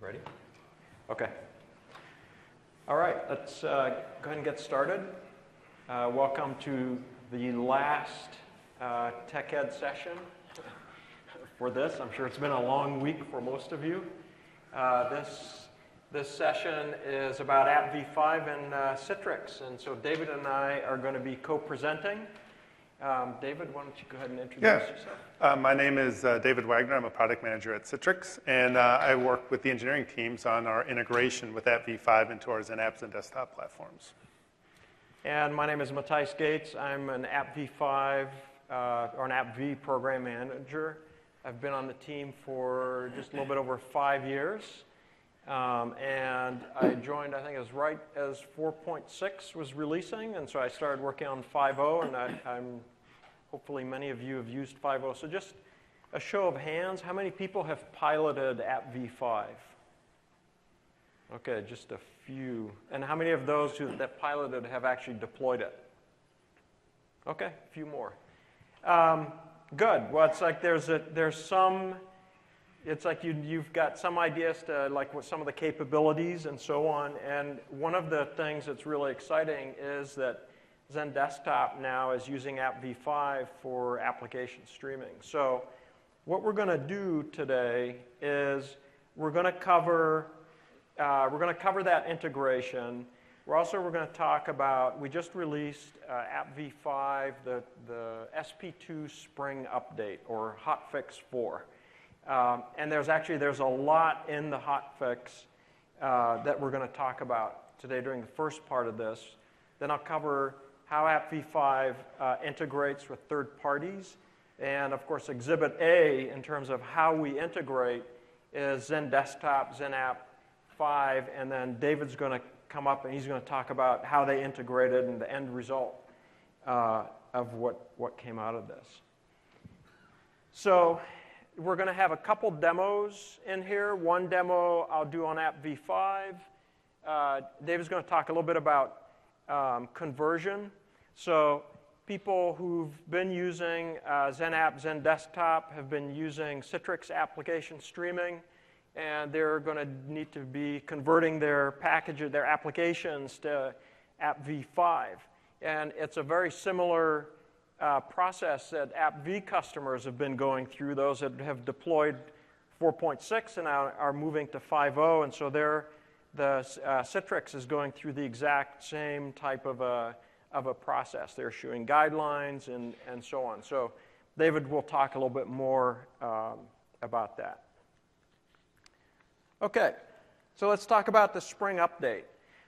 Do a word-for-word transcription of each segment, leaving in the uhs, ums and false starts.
Ready? Okay. All right, let's uh, go ahead and get started. Uh, welcome to the last uh, Tech Ed session for this. I'm sure it's been a long week for most of you. Uh, this, this session is about App v five and uh, Citrix, and so David and I are going to be co-presenting. Um, David, why don't you go ahead and introduce yeah. yourself? Uh, my name is uh, David Wagner. I'm a product manager at Citrix, and uh, I work with the engineering teams on our integration with App v five into our XenApps and desktop platforms. And my name is Matthijs Gates. I'm an App v five uh, or an App V program manager. I've been on the team for just a little bit over five years. Um, and I joined, I think it was right as four point six was releasing, and so I started working on five point oh, and I, I'm hopefully many of you have used five point oh. So just a show of hands, how many people have piloted App v five? Okay, just a few. And how many of those who that piloted have actually deployed it? Okay, a few more. Um, good. Well, it's like there's a there's some. It's like you, you've got some ideas to like what some of the capabilities and so on. And one of the things that's really exciting is that XenDesktop now is using App v five for application streaming. So what we're going to do today is we're going to cover uh, we're going to cover that integration. We're also we're going to talk about we just released uh, App v five, the the S P two Spring Update or hotfix four. Um, and there's actually, there's a lot in the hotfix uh, that we're going to talk about today during the first part of this. Then I'll cover how App v five uh, integrates with third parties. And of course, Exhibit A, in terms of how we integrate, is XenDesktop, XenApp five, and then David's going to come up and he's going to talk about how they integrated and the end result uh, of what, what came out of this. So we're going to have a couple demos in here. One demo I'll do on App v five. Uh, David's going to talk a little bit about um, conversion. So people who've been using uh, XenApp, XenDesktop have been using Citrix application streaming, and they're going to need to be converting their packages, their applications to App v five. And it's a very similar Uh, process that App V customers have been going through, those that have deployed four point six and now are moving to five point oh, and so they're, the uh, Citrix is going through the exact same type of a, of a process. They're issuing guidelines and, and so on. So David will talk a little bit more um, about that. Okay, so let's talk about the Spring Update.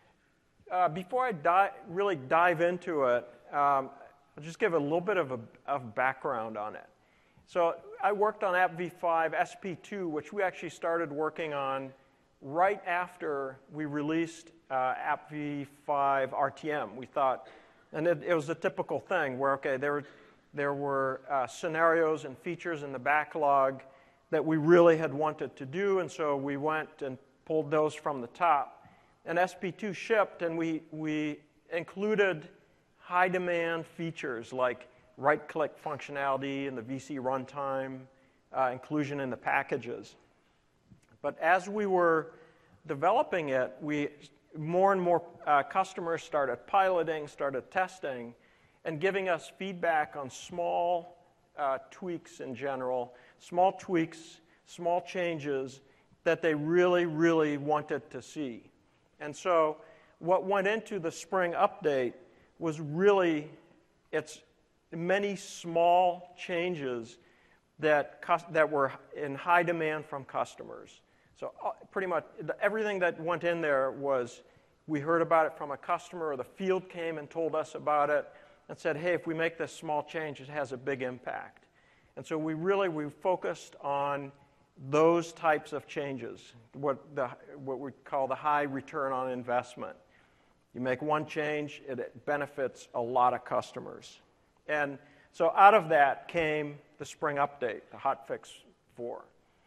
Uh, before I di- really dive into it, um, I'll just give a little bit of, a, of background on it. So I worked on App v five S P two, which we actually started working on right after we released uh, App v five R T M. We thought, and it, it was a typical thing where, okay, there were, there were uh, scenarios and features in the backlog that we really had wanted to do, and so we went and pulled those from the top. And S P two shipped, and we, we included high-demand features like right-click functionality and the V C runtime, uh, inclusion in the packages. But as we were developing it, we more and more uh, customers started piloting, started testing, and giving us feedback on small uh, tweaks in general, small tweaks, small changes that they really, really wanted to see. And so what went into the Spring Update was really, it's many small changes that, that were in high demand from customers. So uh, pretty much everything that went in there was, we heard about it from a customer, or the field came and told us about it and said, hey, if we make this small change, it has a big impact. And so we really, we focused on those types of changes, what, the, what we call the high return on investment. You make one change, it benefits a lot of customers. And so out of that came the Spring Update, the hotfix four.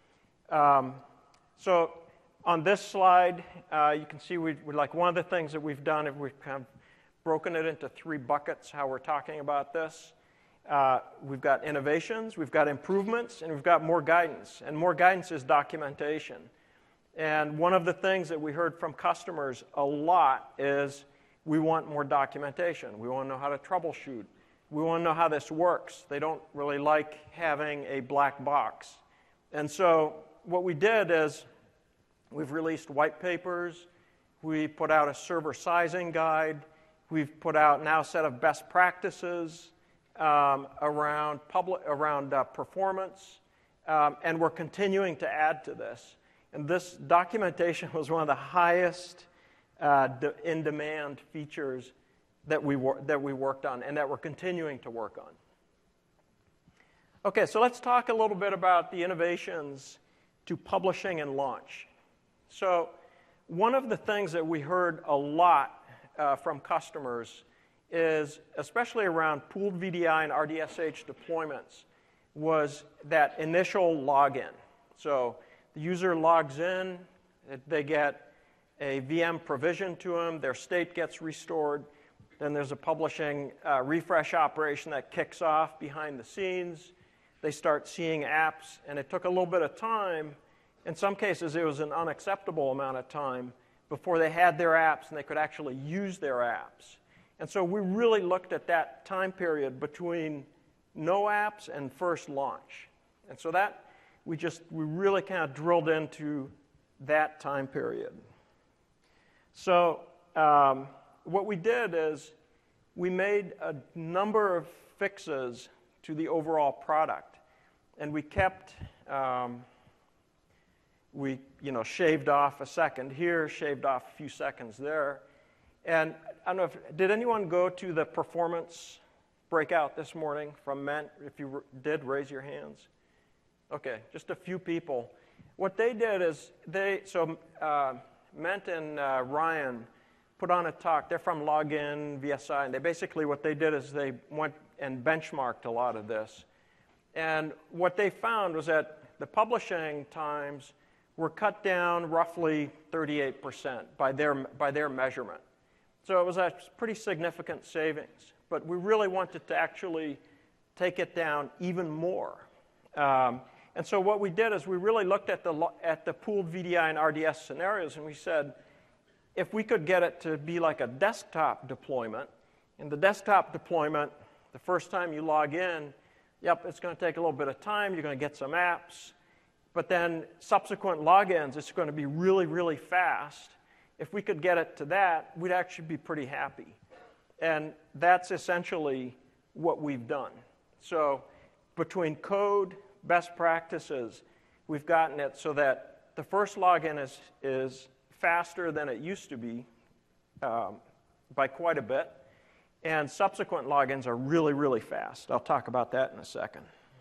Um, so on this slide, uh, you can see we, we like one of the things that we've done is we've kind of broken it into three buckets, how we're talking about this. Uh, we've got innovations, we've got improvements, and we've got more guidance. And more guidance is documentation. And one of the things that we heard from customers a lot is we want more documentation. We want to know how to troubleshoot. We want to know how this works. They don't really like having a black box. And so what we did is we've released white papers. We put out a server sizing guide. We've put out now a set of best practices um, around, public, around uh, performance. Um, and we're continuing to add to this. And this documentation was one of the highest uh, de- in-demand features that we, wor- that we worked on and that we're continuing to work on. Okay, so let's talk a little bit about the innovations to publishing and launch. So one of the things that we heard a lot uh, from customers is, especially around pooled V D I and R D S H deployments, was that initial login. So the user logs in, they get a V M provision to them, their state gets restored, then there's a publishing uh, refresh operation that kicks off behind the scenes. They start seeing apps, and it took a little bit of time. In some cases, it was an unacceptable amount of time before they had their apps and they could actually use their apps. And so we really looked at that time period between no apps and first launch. And so that We just, we really kind of drilled into that time period. So um, what we did is we made a number of fixes to the overall product. And we kept, um, we you know, shaved off a second here, shaved off a few seconds there. And I don't know if, did anyone go to the performance breakout this morning from Ment? If you did, raise your hands. Okay, just a few people. What they did is they, so uh, Ment and uh, Ryan put on a talk. They're from Login V S I, and they basically, what they did is they went and benchmarked a lot of this. And what they found was that the publishing times were cut down roughly thirty-eight percent by their, by their measurement. So it was a pretty significant savings. But we really wanted to actually take it down even more. Um, And so what we did is we really looked at the, at the pooled V D I and R D S scenarios, and we said, if we could get it to be like a desktop deployment, in the desktop deployment, the first time you log in, yep, it's going to take a little bit of time, you're going to get some apps, but then subsequent logins, it's going to be really, really fast. If we could get it to that, we'd actually be pretty happy. And that's essentially what we've done. So between code, best practices, we've gotten it so that the first login is, is faster than it used to be um, by quite a bit, and subsequent logins are really, really fast. I'll talk about that in a second.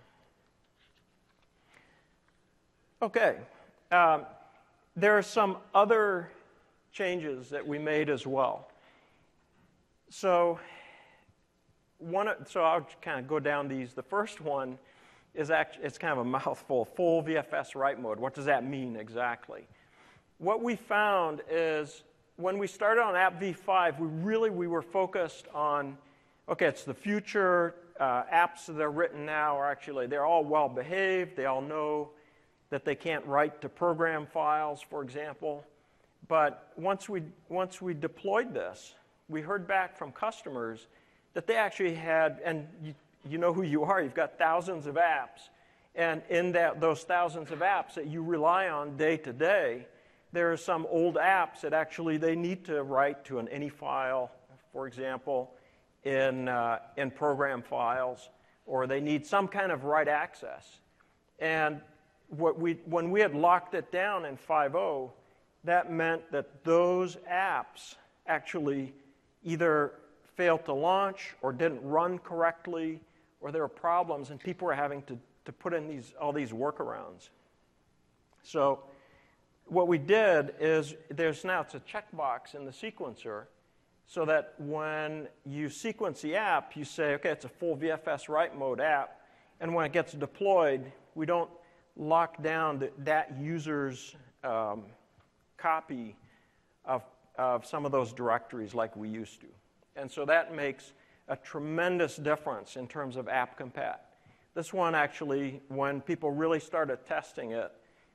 Okay, um, there are some other changes that we made as well. So, one, so I'll kind of go down these. The first one is actually, it's kind of a mouthful, full V F S write mode. What does that mean exactly? What we found is when we started on App V five, we really we were focused on, okay, it's the future. Uh, apps that are written now are actually, they're all well behaved. They all know that they can't write to program files, for example. But once we, once we deployed this, we heard back from customers that they actually had, and you, you know who you are, you've got thousands of apps. And in that, those thousands of apps that you rely on day to day, there are some old apps that actually they need to write to an any file, for example, in, uh, in program files, or they need some kind of write access. And what we, when we had locked it down in five point oh, that meant that those apps actually either failed to launch or didn't run correctly, or there were problems, and people were having to, to put in these, all these workarounds. So what we did is there's now, it's a checkbox in the sequencer, so that when you sequence the app, you say, okay, it's a full V F S write mode app, and when it gets deployed, we don't lock down the, that user's um, copy of, of some of those directories like we used to. And so that makes a tremendous difference in terms of app compat. This one actually, when people really started testing it,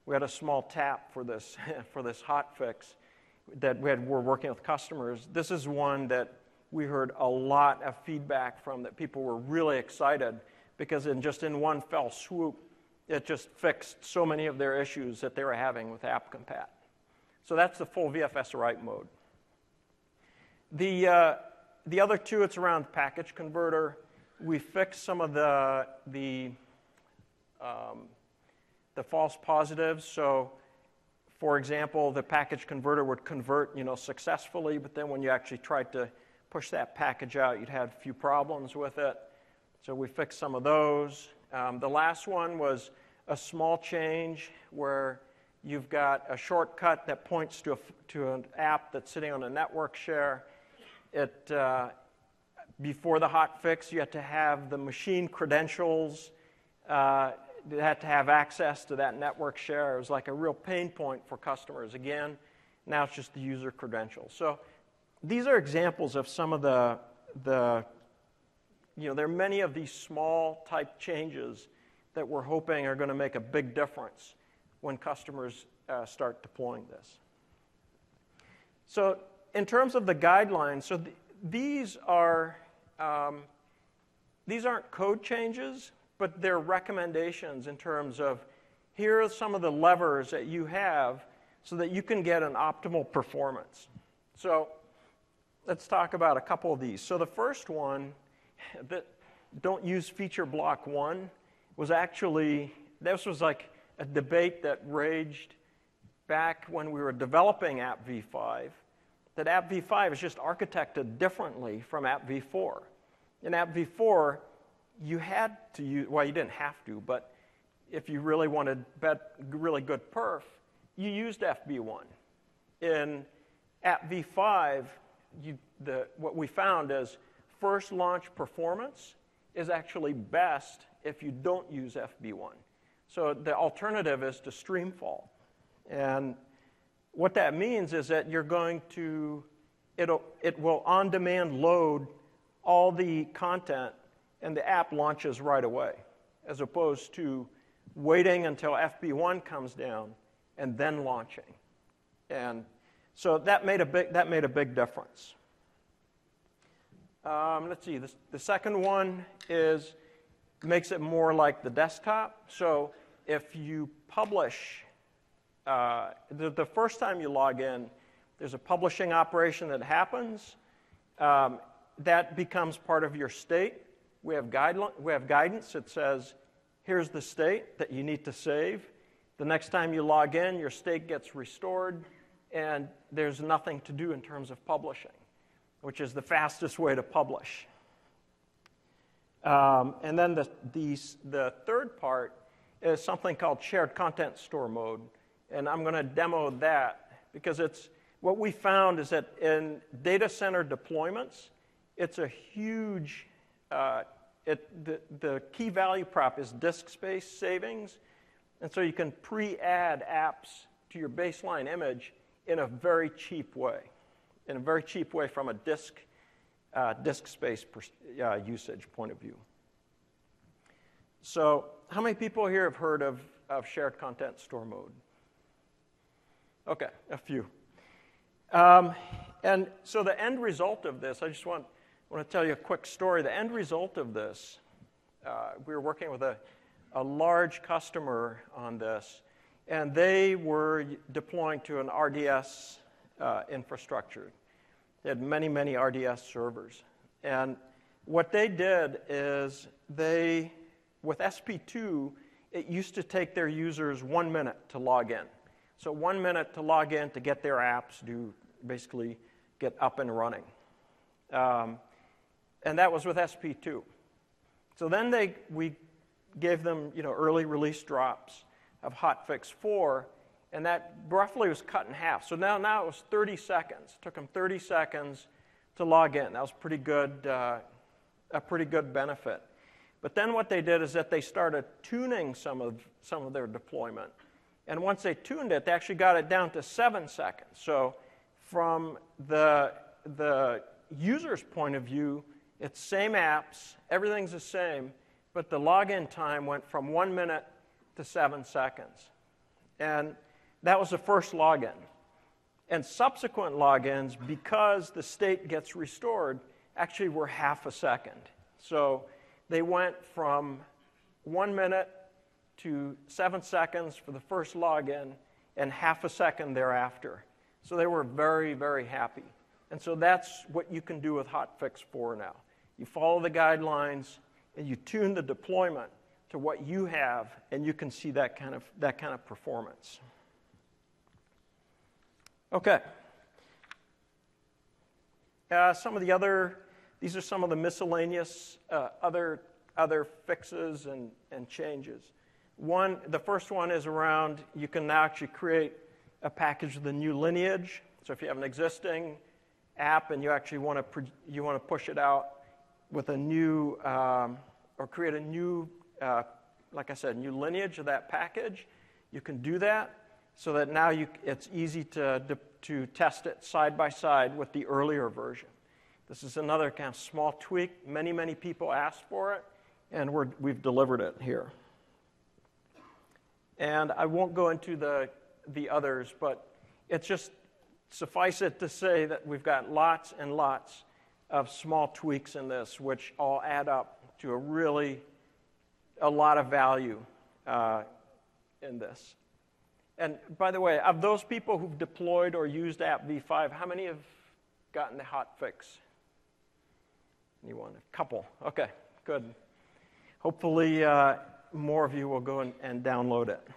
we had a small tap for this, for this hot fix that we had, we're working with customers. This is one that we heard a lot of feedback from, that people were really excited because in just in one fell swoop, it just fixed so many of their issues that they were having with AppCompat. So that's the full V F S write mode. The, uh, the other two, it's around package converter. We fixed some of the, the, um, the false positives. So, for example, the package converter would convert, you know, successfully, but then when you actually tried to push that package out, you'd have a few problems with it. So we fixed some of those. Um, the last one was a small change where you've got a shortcut that points to, a, to an app that's sitting on a network share. It, uh, before the hot fix, you had to have the machine credentials. Uh, you had to have access to that network share. It was like a real pain point for customers. Again, now it's just the user credentials. So these are examples of some of the, the you know, there are many of these small type changes that we're hoping are going to make a big difference when customers uh, start deploying this. So in terms of the guidelines, so th these are um, these aren't code changes, but they're recommendations in terms of here are some of the levers that you have so that you can get an optimal performance. So let's talk about a couple of these. So the first one, that don't use feature block one, was actually, this was like a debate that raged back when we were developing App v five, that App v five is just architected differently from App v four. In App v four, you had to use, well, you didn't have to, but if you really wanted bet, really good perf, you used F B one. In App v five, you, the, what we found is first launch performance is actually best if you don't use F B one. So the alternative is to streamfall. And what that means is that you're going to, it'll, it will on-demand load all the content and the app launches right away, as opposed to waiting until F B one comes down and then launching. And so that made a big, that made a big difference. Um, let's see, the, the second one is, makes it more like the desktop. So if you publish, uh, the, the first time you log in, there's a publishing operation that happens. Um, that becomes part of your state. We have, guideline, we have guidance that says, here's the state that you need to save. The next time you log in, your state gets restored, and there's nothing to do in terms of publishing, which is the fastest way to publish. Um, and then the, the, the third part is something called shared content store mode. And I'm going to demo that because it's, what we found is that in data center deployments, it's a huge, uh, it, the, the key value prop is disk space savings. And so you can pre-add apps to your baseline image in a very cheap way. in a very cheap way from a disk, uh, disk space per, uh, usage point of view. So how many people here have heard of, of shared content store mode? Okay, a few. Um, and so the end result of this, I just want, want to tell you a quick story. The end result of this, uh, we were working with a, a large customer on this, and they were deploying to an R D S uh, infrastructure. They had many, many R D S servers. And what they did is they, with S P two, it used to take their users one minute to log in. So one minute to log in to get their apps to basically get up and running. Um, and that was with S P two. So then they, we gave them you know, early release drops of hotfix four, and that roughly was cut in half. So now, now it was thirty seconds. It took them thirty seconds to log in. That was pretty good, uh, a pretty good benefit. But then what they did is that they started tuning some of, some of their deployment. And once they tuned it, they actually got it down to seven seconds. So from the, the user's point of view, it's same apps, everything's the same, but the login time went from one minute to seven seconds. And that was the first login. And subsequent logins, because the state gets restored, actually were half a second. So they went from one minute to seven seconds for the first login and half a second thereafter. So they were very, very happy. And so that's what you can do with Hotfix four now. You follow the guidelines and you tune the deployment to what you have, and you can see that kind of, that kind of performance. Okay. Uh, some of the other, these are some of the miscellaneous uh, other, other fixes and, and changes. One, the first one is around, you can now actually create a package with a new lineage. So if you have an existing app and you actually want to you want to push it out with a new, um, or create a new, uh, like I said, new lineage of that package, you can do that so that now you, it's easy to, to test it side by side with the earlier version. This is another kind of small tweak. Many, many people asked for it, and we're, we've delivered it here. And I won't go into the, the others, but it's just suffice it to say that we've got lots and lots of small tweaks in this, which all add up to a really, a lot of value uh, in this. And by the way, of those people who've deployed or used app v five, how many have gotten the hotfix? Anyone? A couple. Okay, good. Hopefully uh, more of you will go and, and download it.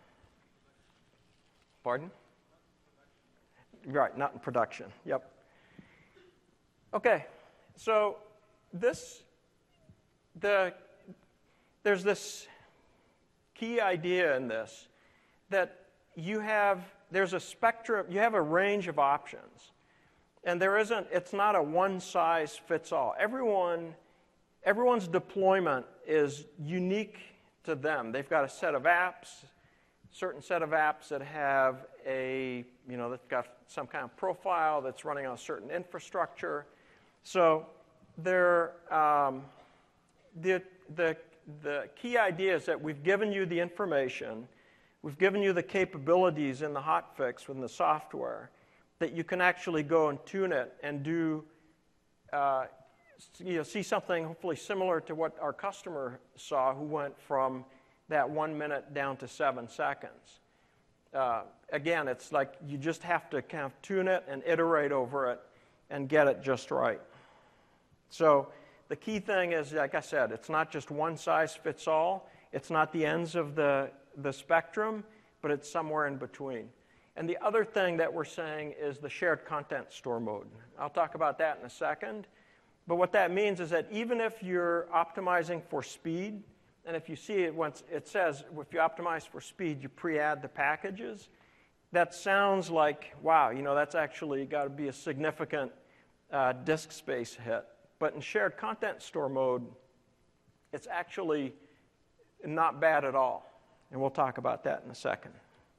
Pardon? Right, not in production. Yep. Okay, so this, the, there's this key idea in this that you have, there's a spectrum, you have a range of options. And there isn't, it's not a one size fits all. Everyone, everyone's deployment is unique to them. They've got a set of apps, certain set of apps that have a, you know, that's got some kind of profile that's running on a certain infrastructure. So they're, um, the, the, the key idea is that we've given you the information, we've given you the capabilities in the hotfix within the software that you can actually go and tune it and do, uh, you know, see something hopefully similar to what our customer saw who went from that one minute down to seven seconds. Uh, again, it's like you just have to kind of tune it and iterate over it and get it just right. So the key thing is, like I said, it's not just one size fits all. It's not the ends of the, the spectrum, but it's somewhere in between. And the other thing that we're saying is the shared content store mode. I'll talk about that in a second. But what that means is that even if you're optimizing for speed, and if you see it once, it says if you optimize for speed, you pre-add the packages. That sounds like, wow, you know, that's actually got to be a significant uh, disk space hit. But in shared content store mode, it's actually not bad at all. And we'll talk about that in a second.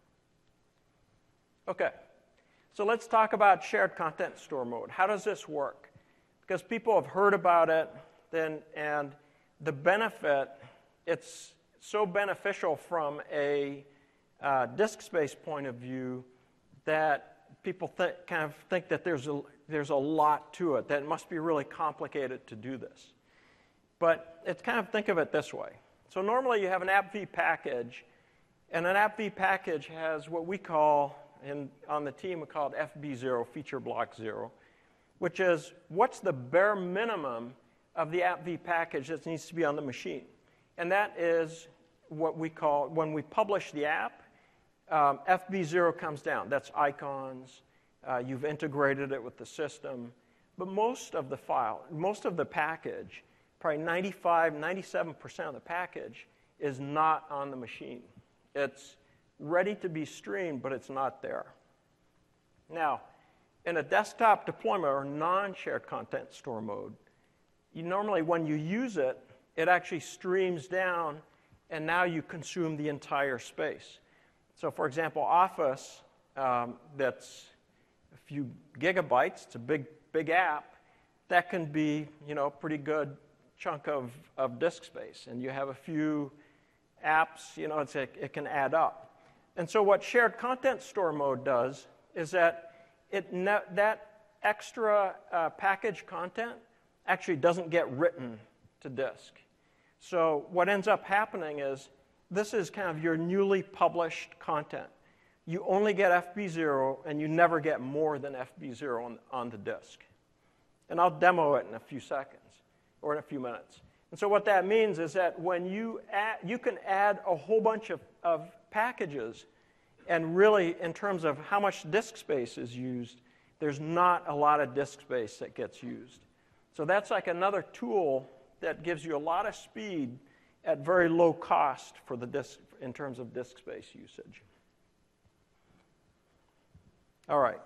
Okay, so let's talk about shared content store mode. How does this work? Because people have heard about it, then, and the benefit, it's so beneficial from a uh, disk space point of view that people th- kind of think that there's a, there's a lot to it, that it must be really complicated to do this. But it's kind of, think of it this way. So normally you have an AppV package, and an AppV package has what we call, in, on the team we call it F B zero, feature block zero, which is what's the bare minimum of the AppV package that needs to be on the machine. And that is what we call, when we publish the app, um, F B zero comes down. That's icons. Uh, you've integrated it with the system. But most of the file, most of the package, probably ninety-five, ninety-seven percent of the package is not on the machine. It's ready to be streamed, but it's not there. Now, in a desktop deployment or non-shared content store mode, you normally, when you use it, it actually streams down, and now you consume the entire space. So, for example, Office, um, that's a few gigabytes, it's a big, big app, that can be, you know, a pretty good chunk of, of disk space. And you have a few apps, you know, it's a, it can add up. And so what shared content store mode does is that it ne- that extra uh, package content actually doesn't get written to disk. So what ends up happening is this is kind of your newly published content. You only get F B zero, and you never get more than F B zero on, on the disk. And I'll demo it in a few seconds, or in a few minutes. And so what that means is that when you add, you can add a whole bunch of, of packages, and really, in terms of how much disk space is used, there's not a lot of disk space that gets used. So that's like another tool that gives you a lot of speed at very low cost for the disk in terms of disk space usage. All right.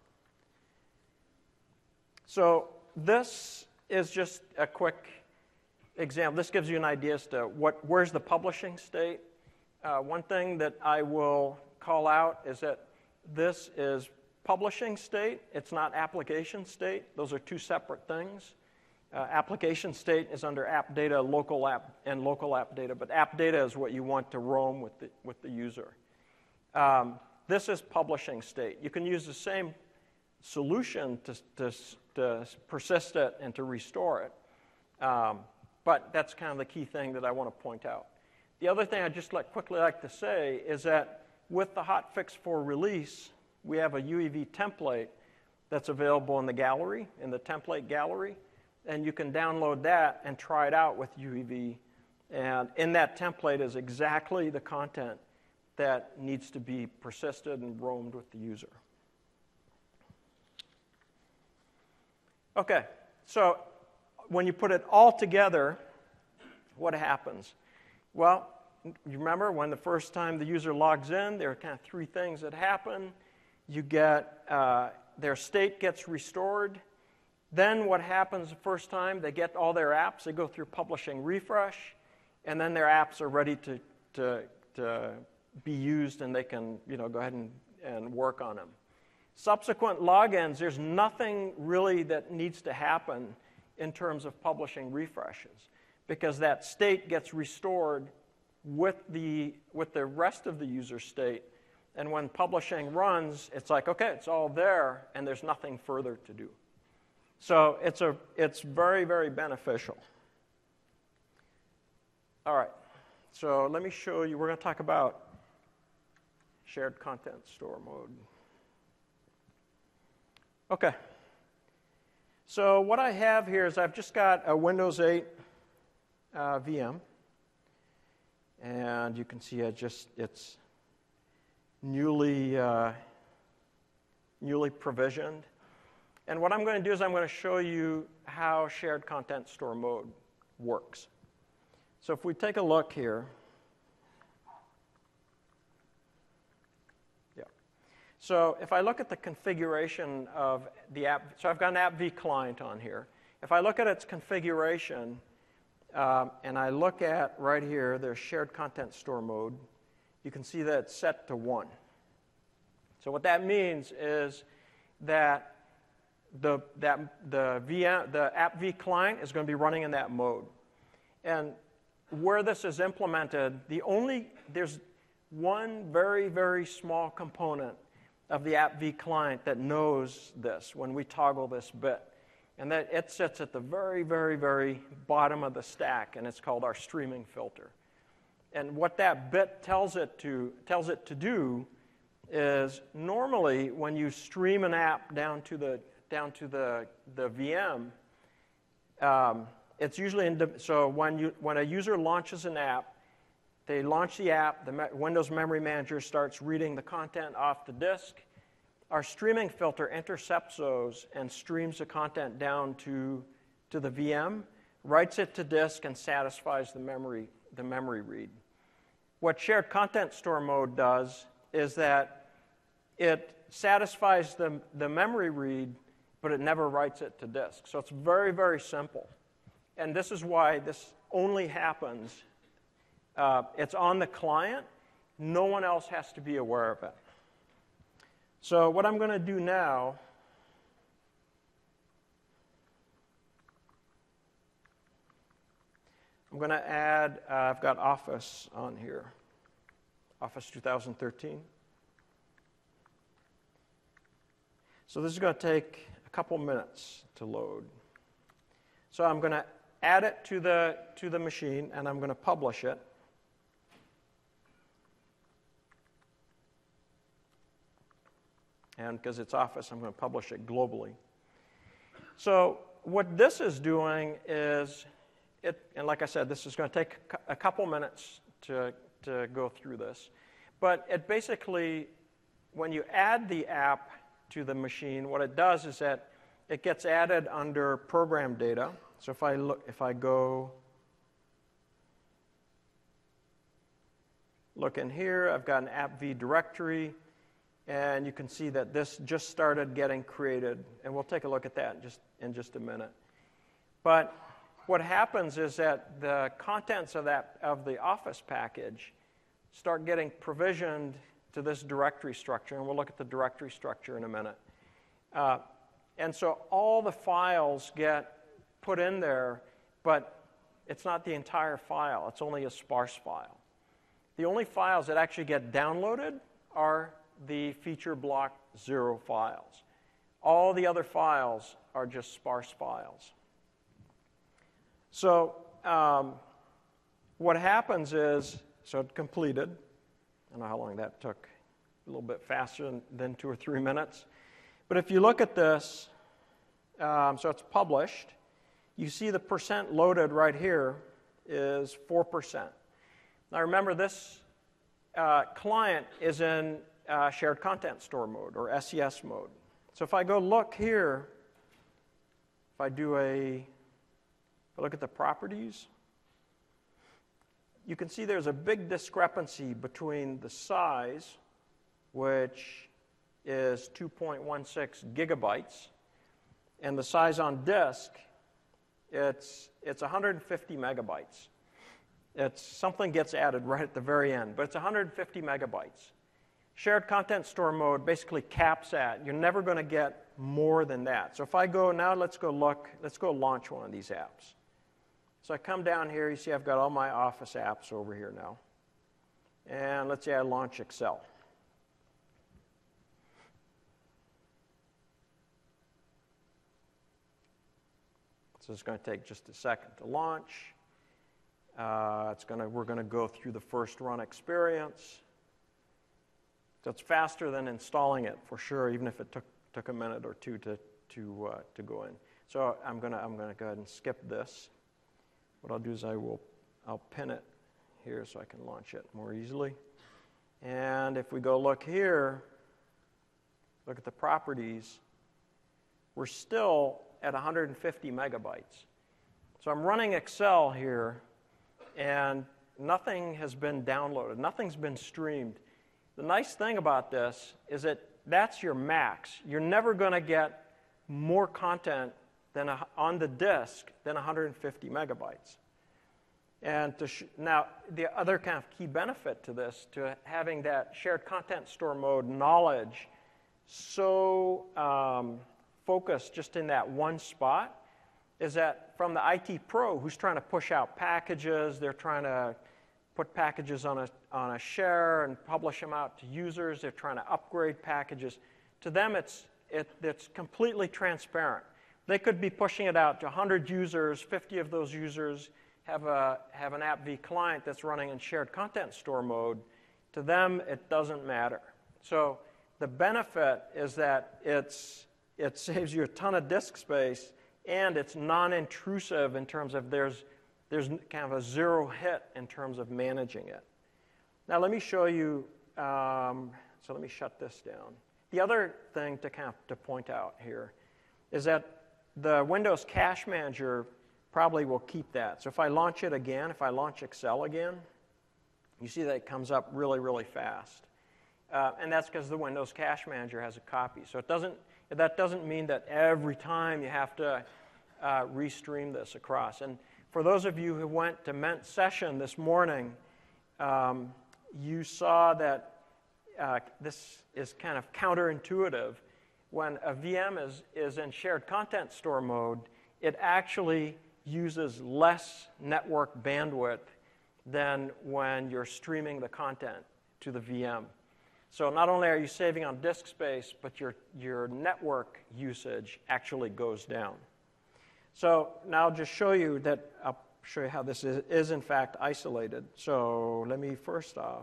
So this is just a quick example. This gives you an idea as to what, where's the publishing state. Uh, one thing that I will call out is that this is publishing state. It's not application state. Those are two separate things. Uh, application state is under app data, local app, and local app data. But app data is what you want to roam with the, with the user. Um, this is publishing state. You can use the same solution to, to, to persist it and to restore it. Um, but that's kind of the key thing that I want to point out. The other thing I'd just like, quickly like to say is that with the hotfix for release, we have a U E V template that's available in the gallery, in the template gallery. And you can download that and try it out with U E V. And in that template is exactly the content that needs to be persisted and roamed with the user. Okay, so when you put it all together, what happens? Well, you remember when the first time the user logs in, there are kind of three things that happen. You get, uh, their state gets restored. Then what happens the first time? They get all their apps. They go through publishing refresh, and then their apps are ready to, to, to be used, and they can you know, go ahead and, and work on them. Subsequent logins, there's nothing really that needs to happen in terms of publishing refreshes, because that state gets restored with the, with the rest of the user state. And when publishing runs, it's like, okay, it's all there, and there's nothing further to do. So it's, a, it's very, very beneficial. All right. So let me show you. We're going to talk about shared content store mode. Okay. So what I have here is I've just got a Windows eight uh, V M. And you can see it just it's newly, uh, newly provisioned. And what I'm going to do is I'm going to show you how shared content store mode works. So if we take a look here. Yeah. So if I look at the configuration of the app, so I've got an AppV client on here. If I look at its configuration, um, and I look at right here, there's shared content store mode, you can see that it's set to one. So what that means is that The, that, the, V M, the AppV client is going to be running in that mode. And where this is implemented, the only, there's one very, very small component of the AppV client that knows this when we toggle this bit. And that it sits at the very, very, very bottom of the stack, and it's called our streaming filter. And what that bit tells it to, tells it to do is normally when you stream an app down to the down to the, the V M, um, it's usually in, de- so when, you, when a user launches an app, they launch the app, the me- Windows Memory Manager starts reading the content off the disk. Our streaming filter intercepts those and streams the content down to, to the V M, writes it to disk, and satisfies the memory, the memory read. What shared content store mode does is that it satisfies the, the memory read, but it never writes it to disk. So it's very, very simple. And this is why this only happens. Uh, it's on the client. No one else has to be aware of it. So what I'm going to do now, I'm going to add, uh, I've got Office on here. Office two thousand thirteen. So this is going to take a couple minutes to load. So I'm going to add it to the, to the machine, and I'm going to publish it. And because it's Office, I'm going to publish it globally. So what this is doing is, it, and like I said, this is going to take a couple minutes to, to go through this. But it basically, when you add the app to the machine, what it does is that it gets added under program data. So if I look, if I go look in here, I've got an AppV directory, and you can see that this just started getting created, and we'll take a look at that in just in just a minute. But what happens is that the contents of that of the Office package start getting provisioned to this directory structure, and we'll look at the directory structure in a minute. Uh, and so all the files get put in there, but it's not the entire file. It's only a sparse file. The only files that actually get downloaded are the feature block zero files. All the other files are just sparse files. So um, what happens is, so it completed. I don't know how long that took, a little bit faster than, than two or three minutes. But if you look at this, um, so it's published, you see the percent loaded right here is four percent. Now remember, this uh, client is in uh, shared content store mode, or S E S mode. So if I go look here, if I do a, if I look at the properties, you can see there's a big discrepancy between the size, which is two point one six gigabytes, and the size on disk, it's, it's one hundred fifty megabytes. It's, something gets added right at the very end, but it's one hundred fifty megabytes. Shared content store mode basically caps at, you're never going to get more than that. So if I go, now let's go look, let's go launch one of these apps. So I come down here, you see I've got all my Office apps over here now. And let's say I launch Excel. So it's going to take just a second to launch. Uh, it's going to, we're going to go through the first run experience. So it's faster than installing it for sure, even if it took, took a minute or two to, to, uh, to go in. So I'm going to I'm going to go ahead and skip this. What I'll do is I will I'll pin it here so I can launch it more easily. And if we go look here, look at the properties, we're still at one hundred fifty megabytes. So I'm running Excel here, and nothing has been downloaded. Nothing's been streamed. The nice thing about this is that that's your max. You're never going to get more content than a, on the disk than one hundred fifty megabytes. And to sh now, the other kind of key benefit to this, to having that shared content store mode knowledge so um, focused just in that one spot, is that from the I T pro who's trying to push out packages, they're trying to put packages on a, on a share and publish them out to users, they're trying to upgrade packages, to them it's, it, it's completely transparent. They could be pushing it out to one hundred users, fifty of those users have, a, have an AppV client that's running in shared content store mode. To them, it doesn't matter. So the benefit is that it's, it saves you a ton of disk space, and it's non-intrusive in terms of there's, there's kind of a zero hit in terms of managing it. Now let me show you, um, so let me shut this down. The other thing to kind of to point out here is that the Windows Cache Manager probably will keep that. So if I launch it again, if I launch Excel again, you see that it comes up really, really fast. Uh, and that's because the Windows Cache Manager has a copy. So it doesn't, that doesn't mean that every time you have to uh, restream this across. And for those of you who went to Ment session this morning, um, you saw that uh, this is kind of counterintuitive. When a V M is, is in shared content store mode, it actually uses less network bandwidth than when you're streaming the content. to the V M. So not only are you saving on disk space, but your, your network usage actually goes down. So now I'll just show you that, I'll show you how this is, is in fact isolated. So let me first off,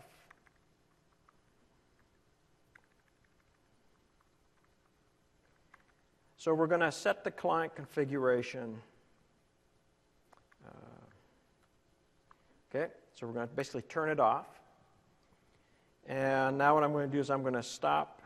so we're going to set the client configuration. Uh, okay, so we're going to basically turn it off. And now what I'm going to do is I'm going to stop.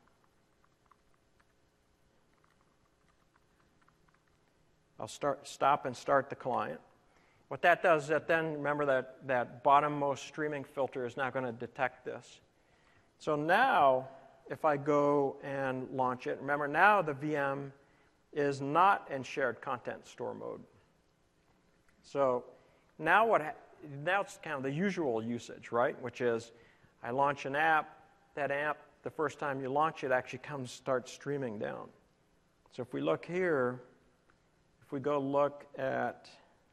I'll start, stop and start the client. What that does is that then, remember that, that bottommost streaming filter is now going to detect this. So now, if I go and launch it, remember now the V M is not in shared content store mode. So now what? Ha- now it's kind of the usual usage, right? Which is I launch an app. That app, the first time you launch it, actually comes starts streaming down. So if we look here, if we go look at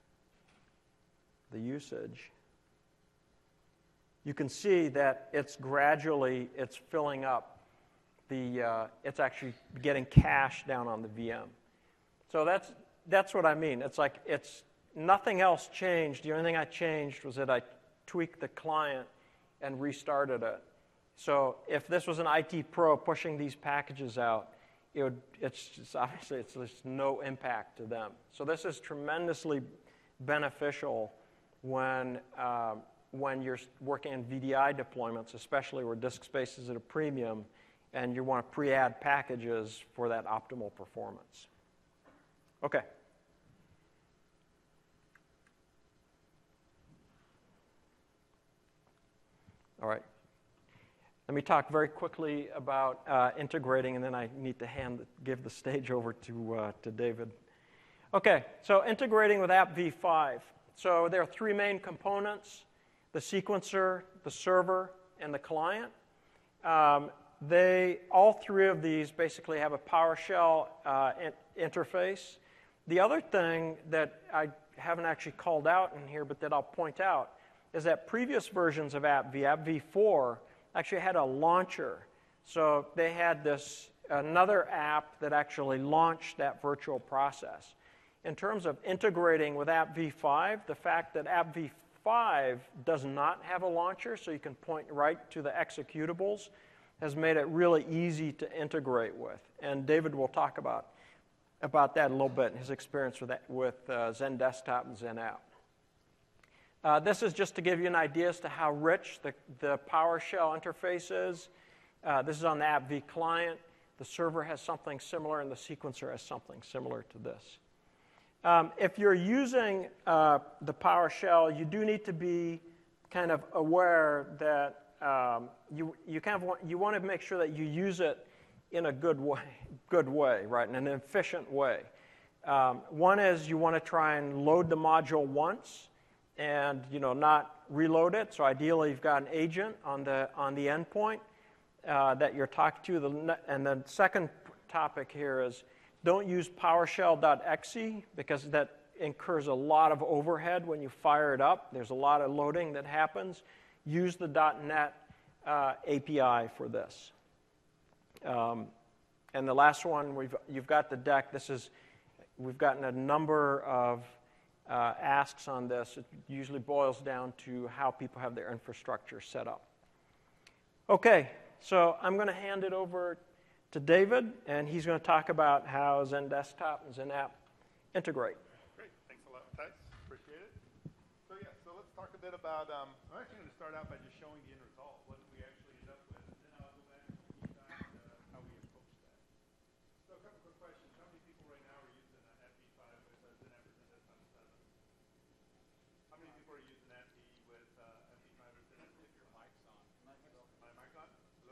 the usage, you can see that it's gradually it's filling up. The uh, it's actually getting cache down on the V M. So that's that's what I mean. It's like it's nothing else changed. The only thing I changed was that I tweaked the client and restarted it. So if this was an I T pro pushing these packages out, it would, it's just, obviously it's just no impact to them. So this is tremendously beneficial when um, when you're working in V D I deployments, especially where disk space is at a premium, and you want to pre-add packages for that optimal performance. Okay. All right. Let me talk very quickly about uh, integrating, and then I need to hand, give the stage over to, uh, to David. Okay, so integrating with app v five. So there are three main components: the sequencer, the server, and the client. Um, they, all three of these basically have a PowerShell uh, in- interface. The other thing that I haven't actually called out in here, but that I'll point out, is that previous versions of app v, app v four, actually had a launcher. So they had this another app that actually launched that virtual process. In terms of integrating with app v five, the fact that app v five does not have a launcher, so you can point right to the executables, has made it really easy to integrate with. And David will talk about, about that a little bit, his experience with, that, with uh, XenDesktop and XenApp. Uh, this is just to give you an idea as to how rich the, the PowerShell interface is. Uh, this is on the app v client. The server has something similar, and the sequencer has something similar to this. Um, if you're using uh, the PowerShell, you do need to be kind of aware that um, you you kind of want, you want to make sure that you use it in a good way, good way, right, in an efficient way. Um, one is you want to try and load the module once, and you know not reload it. So ideally, you've got an agent on the on the endpoint uh, that you're talking to. The, and the second topic here is don't use PowerShell.exe because that incurs a lot of overhead when you fire it up. There's a lot of loading that happens. Use the .NET uh, A P I for this. Um, and the last one, we've you've got the deck. This is we've gotten a number of uh, asks on this. It usually boils down to how people have their infrastructure set up. Okay, so I'm going to hand it over to David, and he's going to talk about how XenDesktop and XenApp integrate. Great, thanks a lot, Thijs. Appreciate it. So yeah, so let's talk a bit about. Um, I'm actually going to start out by just showing the end result, what we actually end up with, and then I'll go back and deep dive into how we approach that. So a couple quick questions: how many people right now are using uh, app v five with uh, XenApp or XenDesktop seven? How many people are using app v with uh, app v five or XenApp? If your mic's on, my mic on. Hello.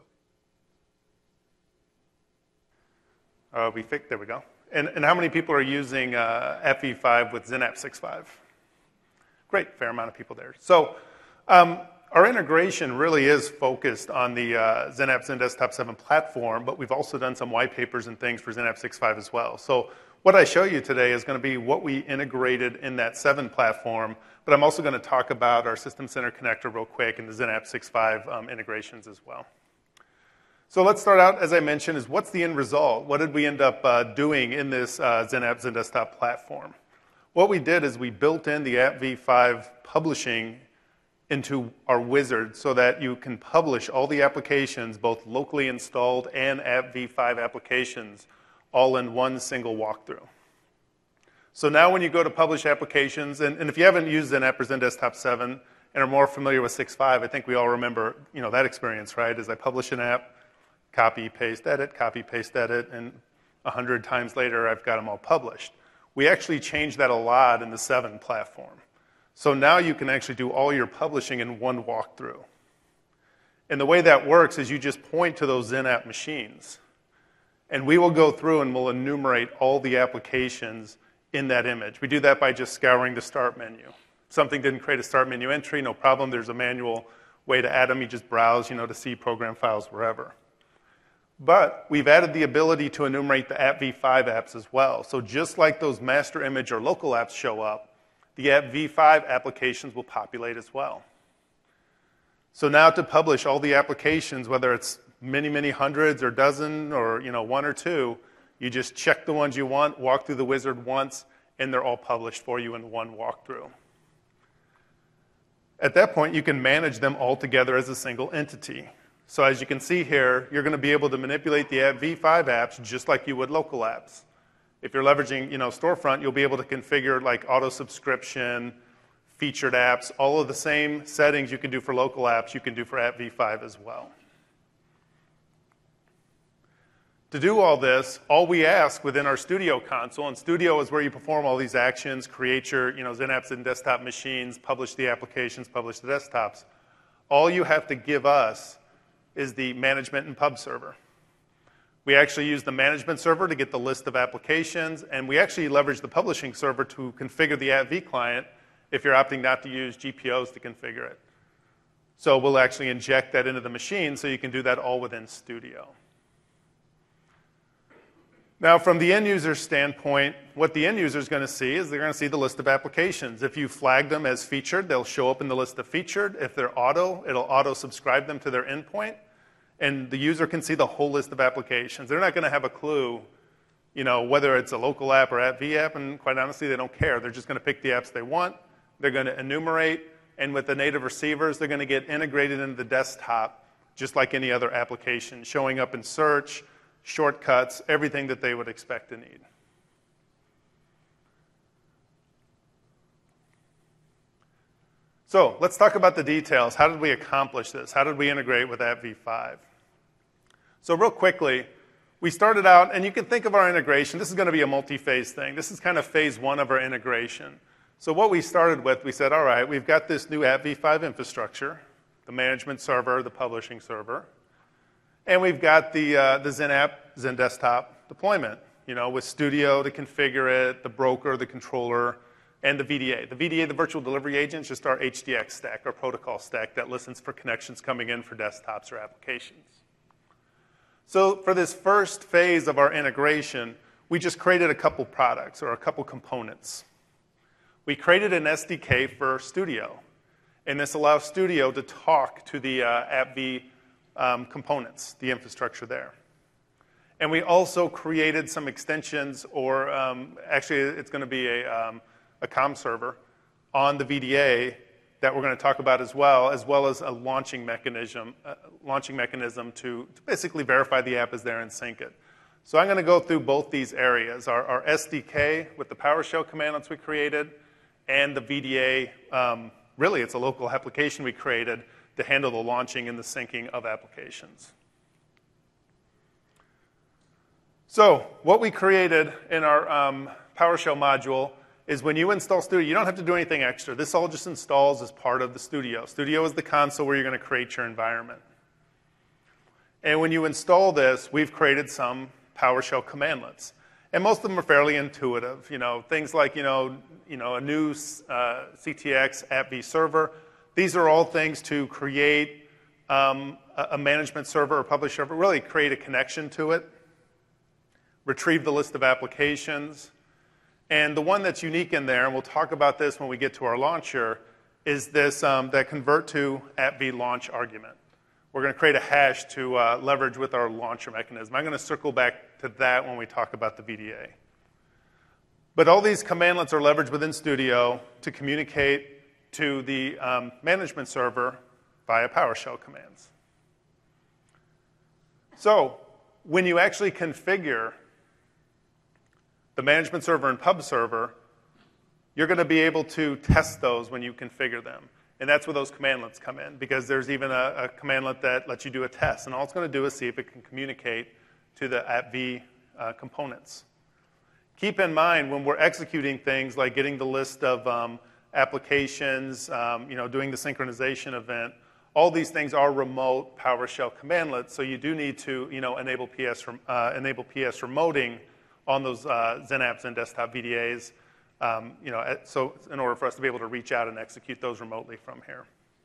Uh, we fixed, there we go. And, and how many people are using uh, app v five with XenApp six point five? Great, fair amount of people there. So um, our integration really is focused on the uh, XenApp XenDesktop seven platform, but we've also done some white papers and things for XenApp six point five as well. So what I show you today is going to be what we integrated in that seven platform, but I'm also going to talk about our System Center connector real quick and the XenApp six point five um, integrations as well. So let's start out, as I mentioned, is what's the end result? What did we end up uh, doing in this uh, XenApp XenDesktop platform? What we did is we built in the App v five publishing into our wizard so that you can publish all the applications, both locally installed and App v five applications, all in one single walkthrough. So now when you go to publish applications, and, and if you haven't used XenApp or XenDesktop seven and are more familiar with six point five, I think we all remember you know, that experience, right? As I publish an app, copy, paste, edit, copy, paste, edit, and a hundred times later I've got them all published. We actually changed that a lot in the seven platform. So now you can actually do all your publishing in one walkthrough. And the way that works is you just point to those XenApp machines. And we will go through and we'll enumerate all the applications in that image. We do that by just scouring the start menu. If something didn't create a start menu entry, no problem. There's a manual way to add them. You just browse, you know, to see program files wherever. But we've added the ability to enumerate the App v five apps as well. So just like those master image or local apps show up, the App v five applications will populate as well. So now to publish all the applications, whether it's many, many hundreds or dozen or you know, one or two, you just check the ones you want, walk through the wizard once, and they're all published for you in one walkthrough. At that point, you can manage them all together as a single entity. So as you can see here, you're going to be able to manipulate the App v five apps just like you would local apps. If you're leveraging you know, Storefront, you'll be able to configure like auto subscription, featured apps, all of the same settings you can do for local apps, you can do for App v five as well. To do all this, all we ask within our Studio console, and Studio is where you perform all these actions, create your you know, XenApps and desktop machines, publish the applications, publish the desktops. All you have to give us is the management and pub server. We actually use the management server to get the list of applications, and we actually leverage the publishing server to configure the App v client if you're opting not to use G P Os to configure it. So we'll actually inject that into the machine so you can do that all within Studio. Now, from the end user standpoint, what the end user is going to see is they're going to see the list of applications. If you flag them as featured, they'll show up in the list of featured. If they're auto, it'll auto-subscribe them to their endpoint. And the user can see the whole list of applications. They're not going to have a clue, you know, whether it's a local app or App v app, and quite honestly, they don't care. They're just going to pick the apps they want. They're going to enumerate, and with the native receivers, they're going to get integrated into the desktop just like any other application, showing up in search, shortcuts, everything that they would expect to need. So let's talk about the details. How did we accomplish this? How did we integrate with App v five? So real quickly, we started out, and you can think of our integration. This is going to be a multi-phase thing. This is kind of phase one of our integration. So what we started with, we said, all right, we've got this new App v five infrastructure, the management server, the publishing server, and we've got the, uh, the XenApp, XenDesktop deployment, you know, with Studio to configure it, the broker, the controller, and the V D A. The V D A, the virtual delivery agent, is just our H D X stack, our protocol stack that listens for connections coming in for desktops or applications. So for this first phase of our integration, we just created a couple products or a couple components. We created an S D K for Studio, and this allows Studio to talk to the uh, App v um, components, the infrastructure there. And we also created some extensions, or um, actually it's going to be a, um, a comm server on the V D A that we're going to talk about as well, as well as a launching mechanism, uh, launching mechanism to, to basically verify the app is there and sync it. So I'm going to go through both these areas, our, our S D K with the PowerShell commandlets we created, and the V D A, um, really it's a local application we created to handle the launching and the syncing of applications. So what we created in our um, PowerShell module is when you install Studio, you don't have to do anything extra. This all just installs as part of the Studio. Studio is the console where you're going to create your environment. And when you install this, we've created some PowerShell commandlets. And most of them are fairly intuitive. You know, things like, you know, you know, a new uh, C T X App v server. These are all things to create um, a management server or publish server, really create a connection to it, retrieve the list of applications, And the one that's unique in there, and we'll talk about this when we get to our launcher, is this um, that convert to at v launch argument. We're going to create a hash to uh, leverage with our launcher mechanism. I'm going to circle back to that when we talk about the V D A. But all these commandlets are leveraged within Studio to communicate to the um, management server via PowerShell commands. So when you actually configure the management server and pub server, you're going to be able to test those when you configure them. And that's where those commandlets come in, because there's even a, a commandlet that lets you do a test. And all it's going to do is see if it can communicate to the at v uh, components. Keep in mind, when we're executing things like getting the list of um, applications, um, you know, doing the synchronization event, all these things are remote PowerShell commandlets. So you do need to, you know, enable P S, uh, enable P S remoting on those uh, XenApp and desktop V D As. Um, you know, so in order for us to be able to reach out and execute those remotely from here.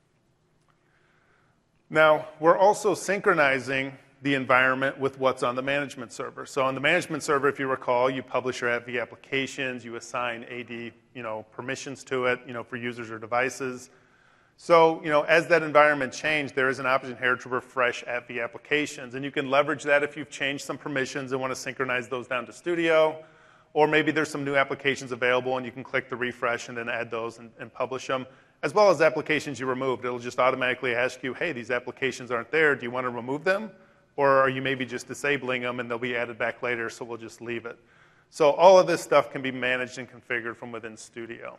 Now, we're also synchronizing the environment with what's on the management server. So on the management server, if you recall, you publish your at v applications, you assign A D, you know, permissions to it, you know, for users or devices. So, you know, as that environment changed, there is an option here to refresh at v applications, and you can leverage that if you've changed some permissions and want to synchronize those down to Studio. Or maybe there's some new applications available and you can click the refresh and then add those and, and publish them, as well as applications you removed. It'll just automatically ask you, hey, these applications aren't there. Do you want to remove them? Or are you maybe just disabling them and they'll be added back later, so we'll just leave it. So all of this stuff can be managed and configured from within Studio.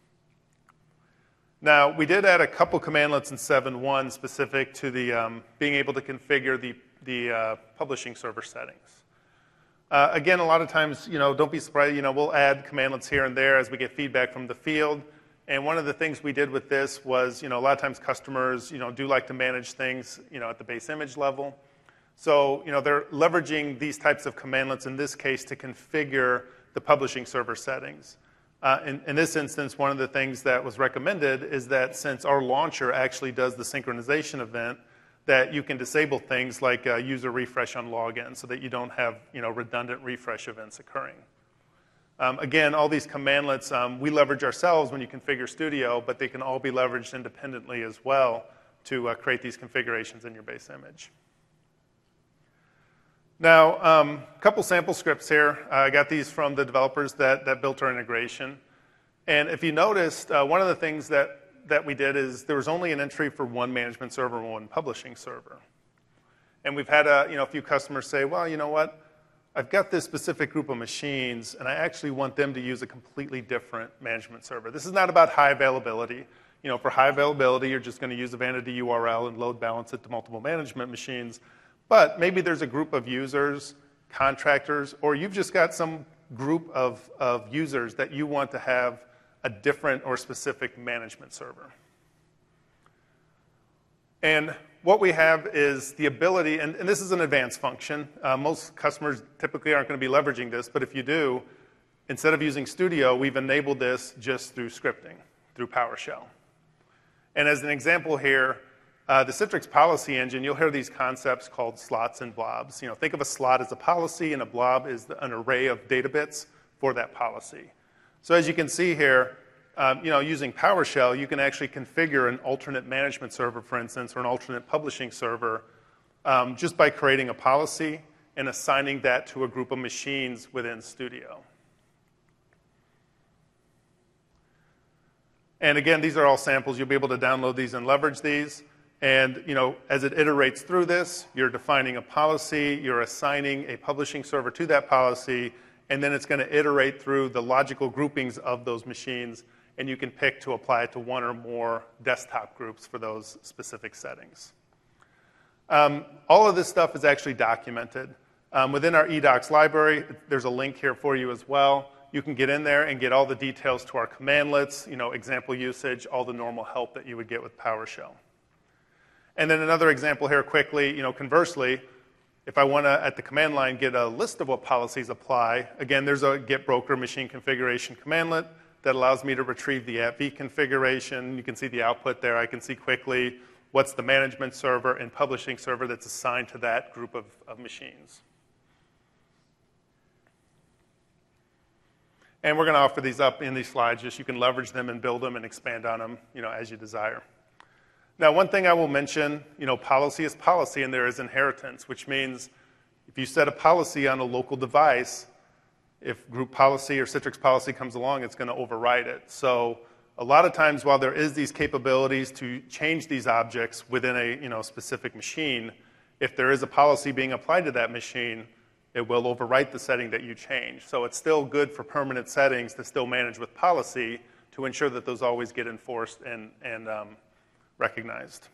Now, we did add a couple commandlets in seven point one specific to the um, being able to configure the, the uh, publishing server settings. Uh, again, a lot of times, you know, don't be surprised, you know, we'll add commandlets here and there as we get feedback from the field. And one of the things we did with this was, you know, a lot of times customers, you know, do like to manage things, you know, at the base image level. So, you know, they're leveraging these types of commandlets in this case to configure the publishing server settings. Uh, in, in this instance, one of the things that was recommended is that since our launcher actually does the synchronization event, that you can disable things like uh, user refresh on login so that you don't have, you know, redundant refresh events occurring. Um, again, all these commandlets, um, we leverage ourselves when you configure Studio, but they can all be leveraged independently as well to uh, create these configurations in your base image. Now, a um, couple sample scripts here. Uh, I got these from the developers that, that built our integration. And if you noticed, uh, one of the things that that we did is there was only an entry for one management server and one publishing server. And we've had a, you know, a few customers say, well, you know what, I've got this specific group of machines and I actually want them to use a completely different management server. This is not about high availability. You know, for high availability, you're just going to use a vanity U R L and load balance it to multiple management machines. But maybe there's a group of users, contractors, or you've just got some group of, of users that you want to have a different or specific management server. And what we have is the ability, and, and this is an advanced function. Uh, most customers typically aren't going to be leveraging this, but if you do, instead of using Studio, we've enabled this just through scripting, through PowerShell. And as an example here, uh, the Citrix policy engine, you'll hear these concepts called slots and blobs. You know, think of a slot as a policy, and a blob is the, an array of data bits for that policy. So as you can see here, um, you know, using PowerShell, you can actually configure an alternate management server, for instance, or an alternate publishing server um, just by creating a policy and assigning that to a group of machines within Studio. And again, these are all samples. You'll be able to download these and leverage these. And you know, as it iterates through this, you're defining a policy, you're assigning a publishing server to that policy, and then it's going to iterate through the logical groupings of those machines, and you can pick to apply it to one or more desktop groups for those specific settings. Um, all of this stuff is actually documented. Um, within our eDocs library, there's a link here for you as well. You can get in there and get all the details to our commandlets, you know, example usage, all the normal help that you would get with PowerShell. And then another example here quickly, you know, conversely, if I want to, at the command line, get a list of what policies apply, again, there's a get broker machine configuration commandlet that allows me to retrieve the at v configuration. You can see the output there. I can see quickly what's the management server and publishing server that's assigned to that group of, of machines. And we're going to offer these up in these slides, just you can leverage them and build them and expand on them, you know, as you desire. Now, one thing I will mention, you know, policy is policy and there is inheritance, which means if you set a policy on a local device, if group policy or Citrix policy comes along, it's going to override it. So a lot of times while there is these capabilities to change these objects within a, you know, specific machine, if there is a policy being applied to that machine, it will overwrite the setting that you change. So it's still good for permanent settings to still manage with policy to ensure that those always get enforced and, and um, recognized.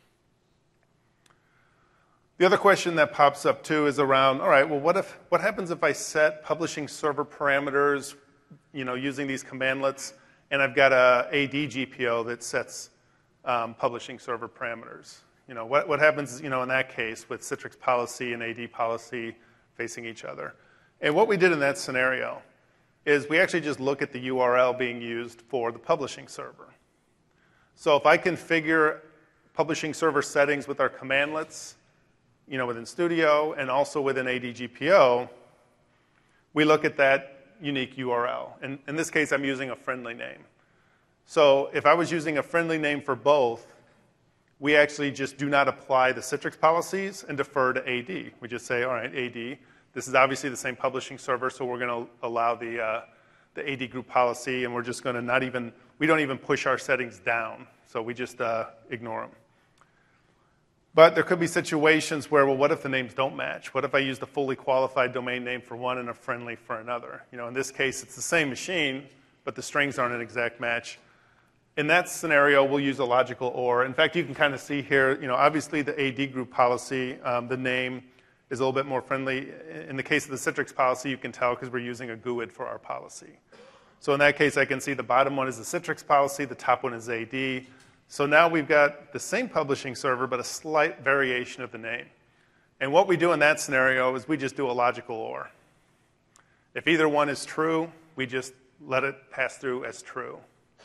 The other question that pops up too is around, all right, well, what if what happens if I set publishing server parameters, you know, using these commandlets, and I've got a A D G P O that sets um, publishing server parameters? You know, what what happens, you know, in that case with Citrix policy and A D policy facing each other? And what we did in that scenario is we actually just look at the U R L being used for the publishing server. So if I configure publishing server settings with our commandlets, you know, within Studio and also within A D G P O, we look at that unique U R L. And in this case, I'm using a friendly name. So if I was using a friendly name for both, we actually just do not apply the Citrix policies and defer to A D. We just say, all right, A D, this is obviously the same publishing server, so we're going to allow the, uh, the A D group policy, and we're just going to not even, we don't even push our settings down. So we just uh, ignore them. But there could be situations where, well, what if the names don't match? What if I use the fully qualified domain name for one and a friendly for another? You know, in this case, it's the same machine, but the strings aren't an exact match. In that scenario, we'll use a logical or. In fact, you can kind of see here, you know, obviously the A D group policy, um, the name is a little bit more friendly. In the case of the Citrix policy, you can tell because we're using a G U I D for our policy. So in that case, I can see the bottom one is the Citrix policy, the top one is A D. So now we've got the same publishing server, but a slight variation of the name. And what we do in that scenario is we just do a logical or. If either one is true, we just let it pass through as true.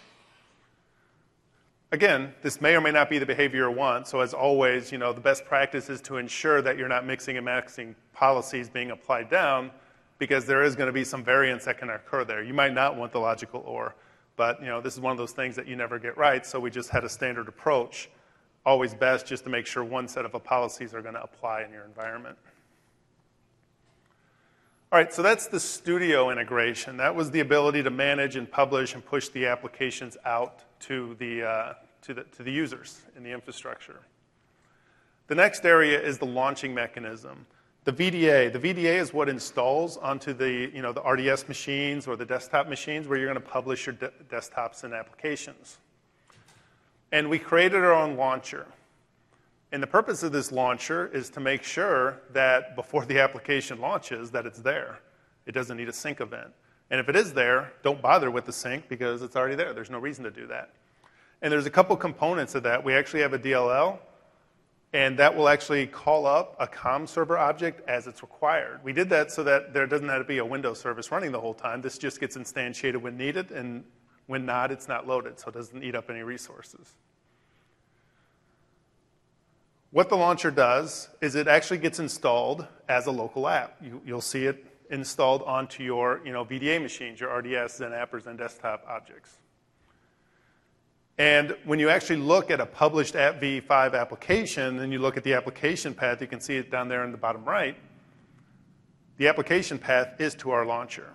Again, this may or may not be the behavior you want. So as always, you know, the best practice is to ensure that you're not mixing and matching policies being applied down, because there is going to be some variance that can occur there. You might not want the logical or. But, you know, this is one of those things that you never get right, so we just had a standard approach. Always best just to make sure one set of policies are going to apply in your environment. All right, so that's the Studio integration. That was the ability to manage and publish and push the applications out to the, uh, to the, to the users in the infrastructure. The next area is the launching mechanism. The V D A. The V D A is what installs onto the, you know, the R D S machines or the desktop machines where you're going to publish your de desktops and applications. And we created our own launcher. And the purpose of this launcher is to make sure that before the application launches that it's there. It doesn't need a sync event. And if it is there, don't bother with the sync because it's already there. There's no reason to do that. And there's a couple components of that. We actually have a D L L. And that will actually call up a comm server object as it's required. We did that so that there doesn't have to be a Windows service running the whole time. This just gets instantiated when needed, and when not, it's not loaded, so it doesn't eat up any resources. What the launcher does is it actually gets installed as a local app. You, you'll see it installed onto your, you know, V D A machines, your R D S, XenAppers, and desktop objects. And when you actually look at a published app v five application, and you look at the application path, you can see it down there in the bottom right. The application path is to our launcher.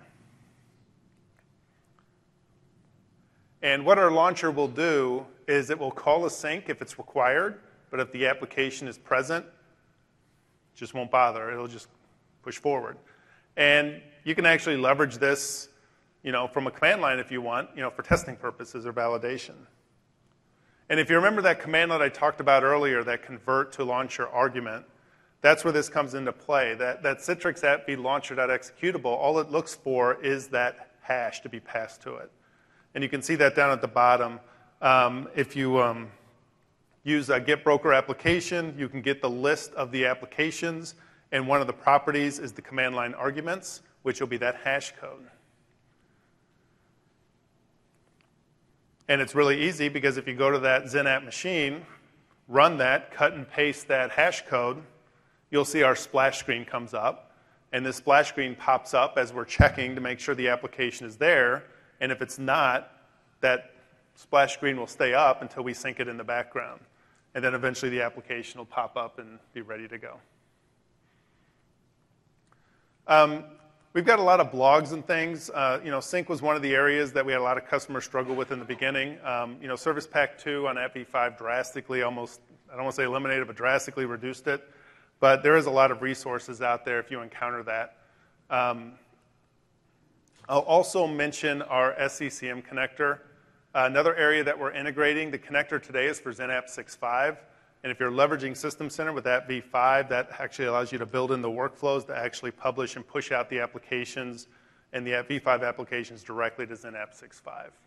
And what our launcher will do is it will call a sync if it's required, but if the application is present, it just won't bother. It'll just push forward. And you can actually leverage this, you know, from a command line if you want, you know, for testing purposes or validation. And if you remember that commandlet I talked about earlier, that convert to launcher argument, that's where this comes into play. That, that Citrix app v launcher.executable, all it looks for is that hash to be passed to it. And you can see that down at the bottom. Um, if you um, use a Get Broker application, you can get the list of the applications, and one of the properties is the command line arguments, which will be that hash code. And it's really easy because if you go to that XenApp machine, run that, cut and paste that hash code, you'll see our splash screen comes up. And this splash screen pops up as we're checking to make sure the application is there. And if it's not, that splash screen will stay up until we sync it in the background. And then eventually the application will pop up and be ready to go. Um, we've got a lot of blogs and things. Uh, you know, sync was one of the areas that we had a lot of customers struggle with in the beginning. Um, you know, Service Pack two on App v five drastically, almost, I don't want to say eliminated, but drastically reduced it. But there is a lot of resources out there if you encounter that. Um, I'll also mention our S C C M connector. Uh, another area that we're integrating, the connector today is for XenApp six point five. And if you're leveraging System Center with App v five, that actually allows you to build in the workflows to actually publish and push out the applications and the App v five applications directly to XenApp six point five.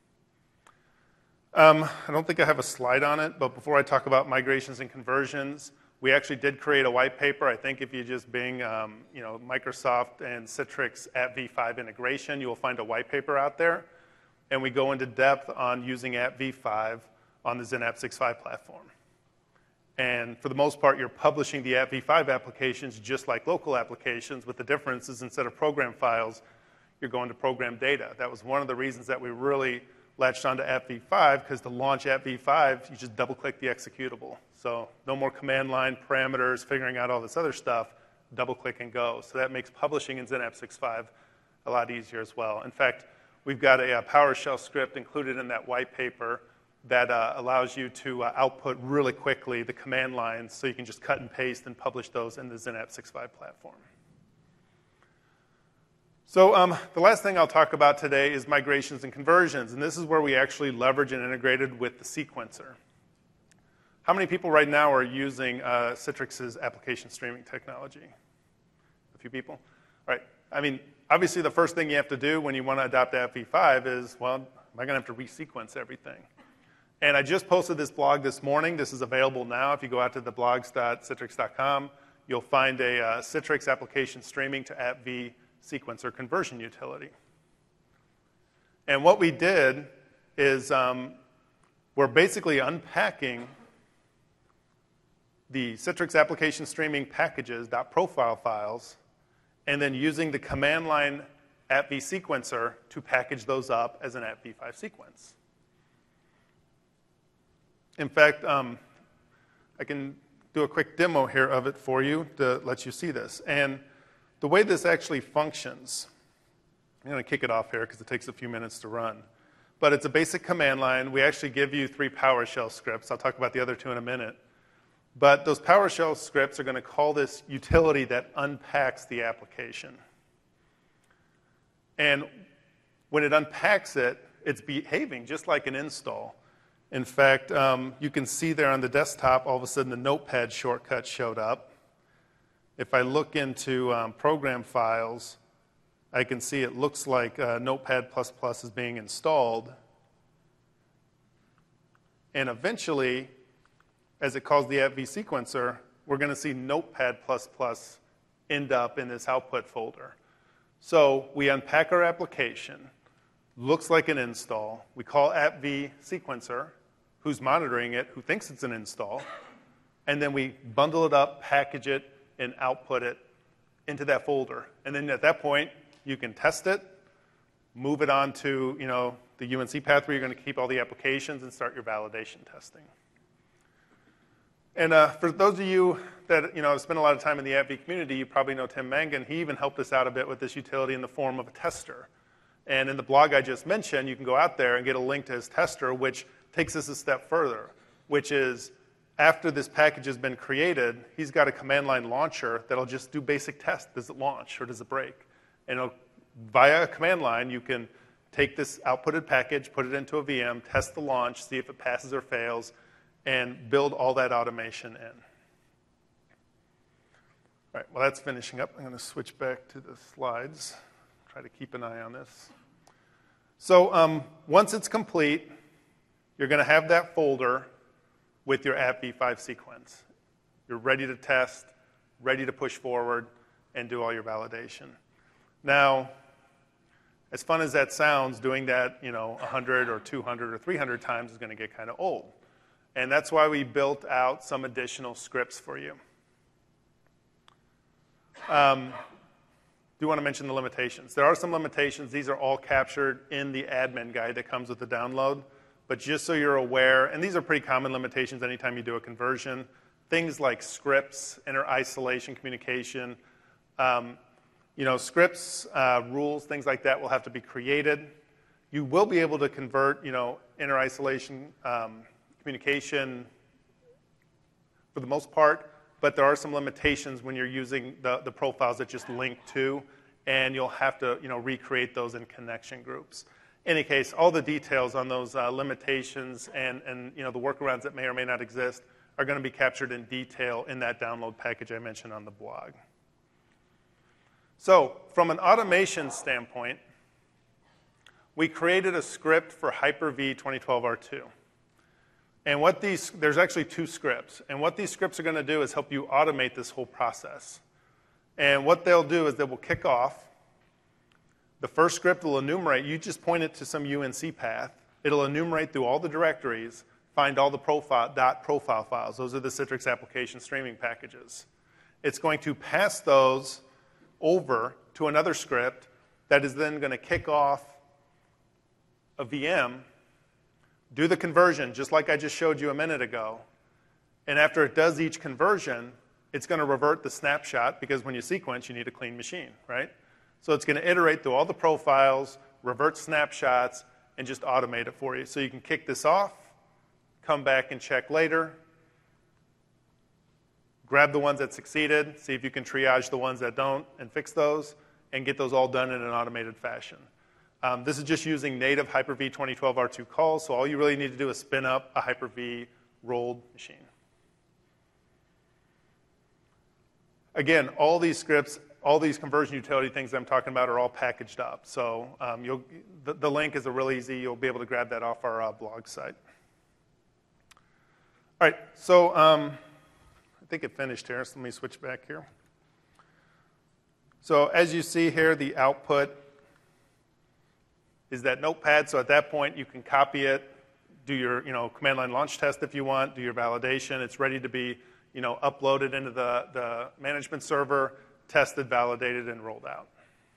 Um, I don't think I have a slide on it, but before I talk about migrations and conversions, we actually did create a white paper. I think if you just Bing um, you know, Microsoft and Citrix App v five integration, you will find a white paper out there. And we go into depth on using App v five on the XenApp six point five platform. And for the most part, you're publishing the App v five applications just like local applications, with the difference is instead of program files, you're going to program data. That was one of the reasons that we really latched onto App v five, because to launch App v five, you just double-click the executable. So no more command line parameters, figuring out all this other stuff, double-click and go. So that makes publishing in XenApp six point five a lot easier as well. In fact, we've got a, a PowerShell script included in that white paper that uh, allows you to uh, output really quickly the command lines so you can just cut and paste and publish those in the XenApp six point five platform. So um, the last thing I'll talk about today is migrations and conversions, and this is where we actually leverage and integrated with the sequencer. How many people right now are using uh, Citrix's application streaming technology? A few people? All right. I mean, obviously the first thing you have to do when you want to adopt App v five is, well, am I going to have to resequence everything? And I just posted this blog this morning. This is available now. If you go out to the blogs dot citrix dot com, you'll find a uh, Citrix application streaming to App v sequencer conversion utility. And what we did is um, we're basically unpacking the Citrix application streaming packages .profile files and then using the command line App v sequencer to package those up as an App v five sequence. In fact, um, I can do a quick demo here of it for you to let you see this. And the way this actually functions, I'm going to kick it off here because it takes a few minutes to run. But it's a basic command line. We actually give you three PowerShell scripts. I'll talk about the other two in a minute. But those PowerShell scripts are going to call this utility that unpacks the application. And when it unpacks it, it's behaving just like an install. In fact, um, you can see there on the desktop, all of a sudden the Notepad shortcut showed up. If I look into um, program files, I can see it looks like uh, Notepad plus plus is being installed. And eventually, as it calls the App v sequencer, we're going to see Notepad plus plus end up in this output folder. So we unpack our application. Looks like an install. We call App v sequencer, who's monitoring it, who thinks it's an install, and then we bundle it up, package it, and output it into that folder. And then at that point, you can test it, move it on to you know, the U N C path where you're going to keep all the applications and start your validation testing. And uh, for those of you that you know have spent a lot of time in the App v community, you probably know Tim Mangan. He even helped us out a bit with this utility in the form of a tester. And in the blog I just mentioned, you can go out there and get a link to his tester, which takes us a step further, which is after this package has been created, he's got a command line launcher that'll just do basic tests. Does it launch or does it break? And it'll, via a command line, you can take this outputted package, put it into a V M, test the launch, see if it passes or fails, and build all that automation in. All right, well, that's finishing up. I'm going to switch back to the slides. Try to keep an eye on this. So um, once it's complete, you're going to have that folder with your App v five sequence. You're ready to test, ready to push forward, and do all your validation. Now, as fun as that sounds, doing that you know, one hundred or two hundred or three hundred times is going to get kind of old. And that's why we built out some additional scripts for you. Um, do want to mention the limitations. There are some limitations. These are all captured in the admin guide that comes with the download. But just so you're aware, and these are pretty common limitations anytime you do a conversion, things like scripts, inner isolation communication, um, you know, scripts, uh, rules, things like that will have to be created. You will be able to convert, you know, inner isolation um, communication for the most part, but there are some limitations when you're using the, the profiles that just link to, and you'll have to, you know, recreate those in connection groups. In any case, all the details on those uh, limitations and, and, you know, the workarounds that may or may not exist are going to be captured in detail in that download package I mentioned on the blog. So from an automation standpoint, we created a script for Hyper-V twenty twelve R two. And what these, there's actually two scripts. And what these scripts are going to do is help you automate this whole process. And what they'll do is they will kick off. The first script will enumerate, you just point it to some U N C path. It'll enumerate through all the directories, find all the profile, dot profile files. Those are the Citrix application streaming packages. It's going to pass those over to another script that is then going to kick off a V M, do the conversion, just like I just showed you a minute ago. And after it does each conversion, it's going to revert the snapshot, because when you sequence, you need a clean machine, right? So it's going to iterate through all the profiles, revert snapshots, and just automate it for you. So you can kick this off, come back and check later, grab the ones that succeeded, see if you can triage the ones that don't, and fix those, and get those all done in an automated fashion. Um, this is just using native Hyper-V twenty twelve R two calls, so all you really need to do is spin up a Hyper-V rolled machine. Again, all these scripts, all these conversion utility things I'm talking about are all packaged up. So um, you'll, the, the link is a real easy. You'll be able to grab that off our uh, blog site. All right, so um, I think it finished here, so let me switch back here. So as you see here, the output is that notepad. So at that point, you can copy it, do your you know, command line launch test if you want, do your validation. It's ready to be you know, uploaded into the, the management server, tested, validated, and rolled out.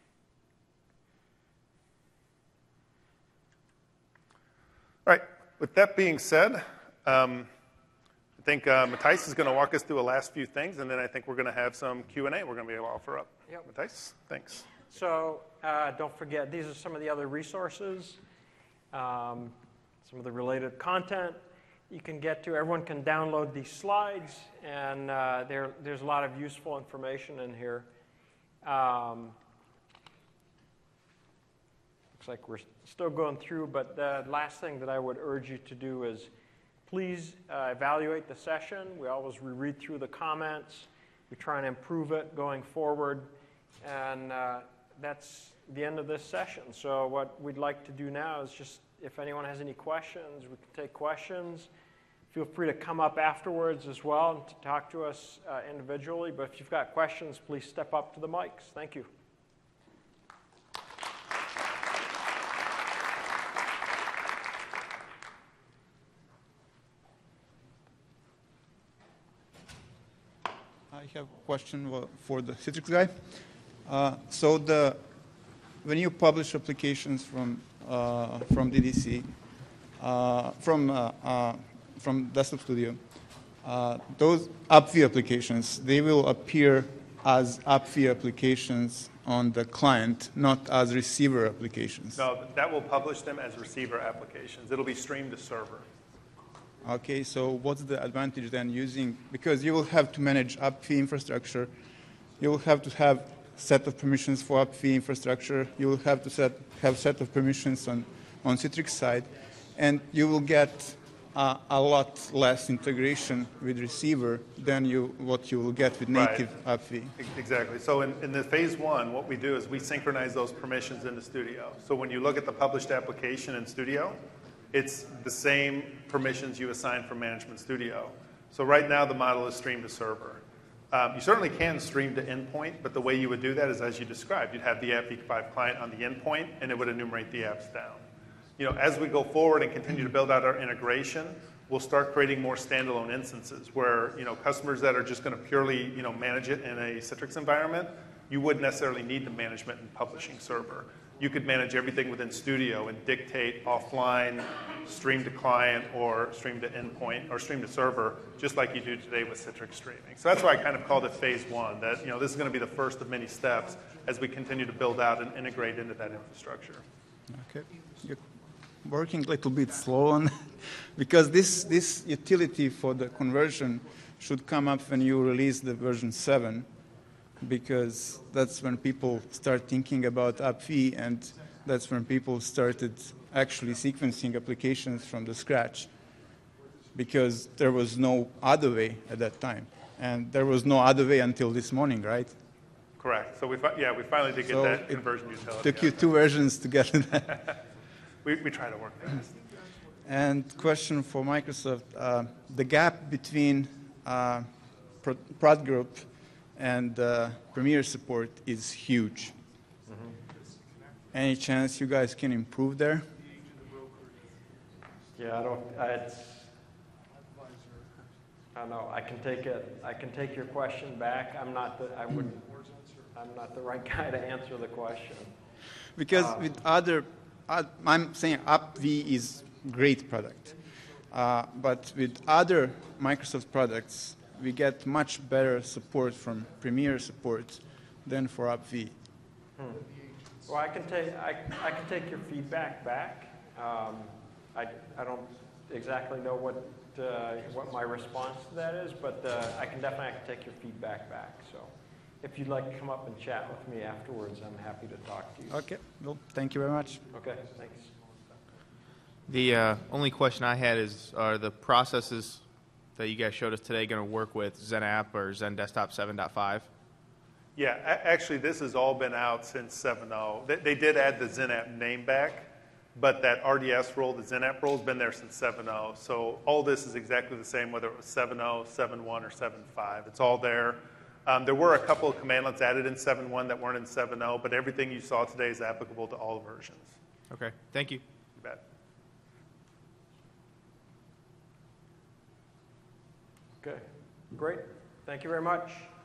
All right, with that being said, um, I think uh, Matthijs is going to walk us through the last few things, and then I think we're going to have some Q and A we're going to be able to offer up. Yep. Matthijs, thanks. So uh, don't forget, these are some of the other resources, um, some of the related content you can get to. Everyone can download these slides, and uh, there, there's a lot of useful information in here. Um, looks like we're still going through, but the last thing that I would urge you to do is please uh, evaluate the session. We always reread through the comments. We try and improve it going forward, and uh, that's the end of this session. So what we'd like to do now is just, if anyone has any questions, we can take questions. Feel free to come up afterwards as well and to talk to us uh, individually. But if you've got questions, please step up to the mics. Thank you. I have a question for the Citrix guy. Uh, so the when you publish applications from uh, from D D C, uh, from uh, uh, from Desktop Studio, uh, those AppV applications, they will appear as AppV applications on the client, not as receiver applications. No, that will publish them as receiver applications. It'll be streamed to server. Okay, so what's the advantage then using, because you will have to manage AppV infrastructure, you will have to have set of permissions for AppV infrastructure, you will have to set, have set of permissions on, on Citrix side, and you will get uh, a lot less integration with receiver than you, what you will get with native Right. AppV. Exactly. So in, in the phase one, what we do is we synchronize those permissions into Studio. So when you look at the published application in Studio, it's the same permissions you assign from Management Studio. So right now, the model is stream to server. Um, you certainly can stream to endpoint, but the way you would do that is as you described. You'd have the App V five client on the endpoint, and it would enumerate the apps down. You know, as we go forward and continue to build out our integration, we'll start creating more standalone instances where, you know, customers that are just going to purely, you know, manage it in a Citrix environment you wouldn't necessarily need the management and publishing server. You could manage everything within Studio and dictate offline, stream to client, or stream to endpoint, or stream to server, just like you do today with Citrix streaming. So that's why I kind of called it phase one, that, you know, this is going to be the first of many steps as we continue to build out and integrate into that infrastructure. Okay. You're working a little bit slow on that, because this, this utility for the conversion should come up when you release the version seven, because that's when people start thinking about A P V, and that's when people started actually sequencing applications from the scratch, because there was no other way at that time. And there was no other way until this morning, right? Correct. So we, fi- yeah, we finally did get So that it conversion utility. Took yeah. you two versions to get to that. We, we try to work fast. And question for Microsoft, uh, the gap between uh, Pro- Prod Group and uh, Premier support is huge. Mm-hmm. Any chance you guys can improve there? Yeah, I don't, I, it's, I don't know, I can take it, I can take your question back. I'm not the, I wouldn't, I'm not the right guy to answer the question. Because Uh, with other, uh, I'm saying A P V is great product, uh, but with other Microsoft products, we get much better support from Premier support than for A P V. Hmm. Well, I can take, I, I can take your feedback back. Um, I, I don't exactly know what, uh, what my response to that is, but uh, I can definitely I can take your feedback back. So if you'd like to come up and chat with me afterwards, I'm happy to talk to you. Okay, well, thank you very much. Okay, thanks. The uh, only question I had is, are the processes that you guys showed us today going to work with XenApp or Zen Desktop seven point five? Yeah, a- actually, this has all been out since seven point oh. They, they did add the XenApp name back, but that R D S role, the XenApp role, has been there since seven point oh. So all this is exactly the same, whether it was seven point oh, seven point one, or seven point five. It's all there. Um, there were a couple of commandlets added in seven point one that weren't in seven point oh, but everything you saw today is applicable to all versions. Okay, thank you. You bet. Okay, great. Thank you very much.